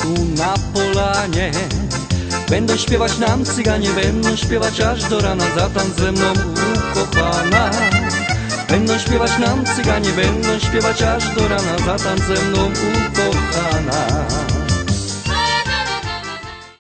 tu na polanie. Będą śpiewać nam cyganie, będą śpiewać aż do rana, zatańcz ze mną ukochana. Będą śpiewać nam cyganie, będą śpiewać aż do rana, zatańcz ze mną ukochana.